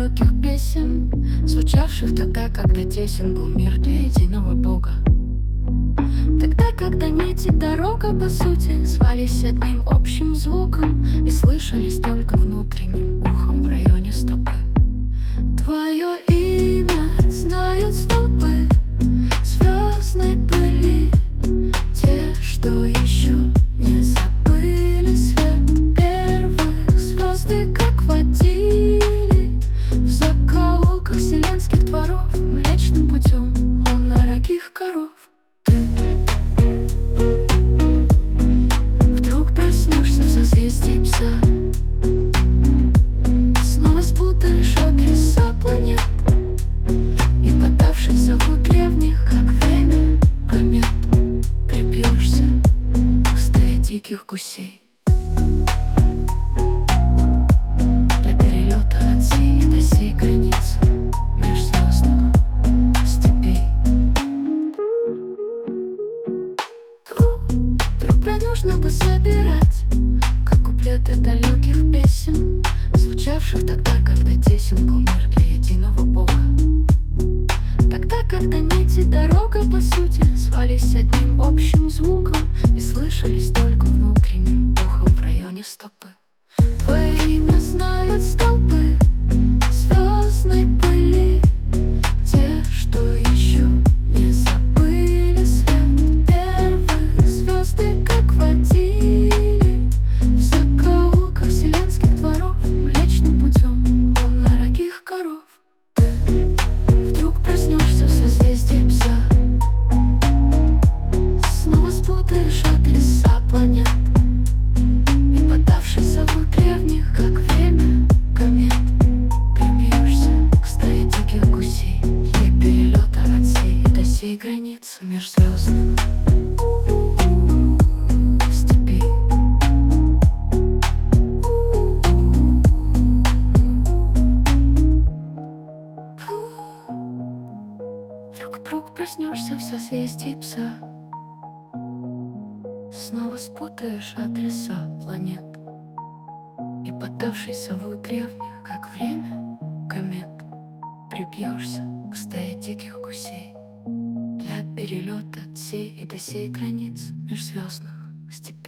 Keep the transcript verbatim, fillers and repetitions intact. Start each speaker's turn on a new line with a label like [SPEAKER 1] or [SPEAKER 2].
[SPEAKER 1] далеких песен, звучавших тогда, когда тесен был мир для единого Бога. Тогда, когда нити дорога, по сути, звались одним общим звуком и слышались только внутренним ухом в районе стопы. Твое имя знают столпы звездной пыли, те, что еще не забыли свет первых. Звезды, как водили в закоулках вселенских дворов, Млечным путем луннорогих коров. Вдруг проснешься в созвездии Пса, снова спутаешь адреса планет и, подавшись зовут древних, как время комет, прибьешься к стае диких гусей. Для перелета от сей до сей границы межзвездных степей. Вдруг нужно бы собирать, как куплеты далеких песен, звучавших тогда, когда тесен был мир для единого Бога. Тогда, когда нити дорога, по сути, звались одним общим звуком и слышались только внутренним ухом в районе стопы. Твое имя знают столпы звездной пыли, те, что еще не забыли свет первых. Звезды, как водили в закоулках вселенских дворов, Млечным путем луннорогих коров. Вдруг проснешься в созвездии Пса, снова спутаешь адреса планет и, подавшись зовут древних, как время комет, прибьешься к стае диких гусей. Для перелета от сей до сей границы межзвездных степей. Вдруг, вдруг проснешься в созвездии Пса, снова спутаешь адреса планет и, поддавшись зову древних, как время комет, прибьешься к стае диких гусей. Для перелета от сей и до сей границ межзвездных степей.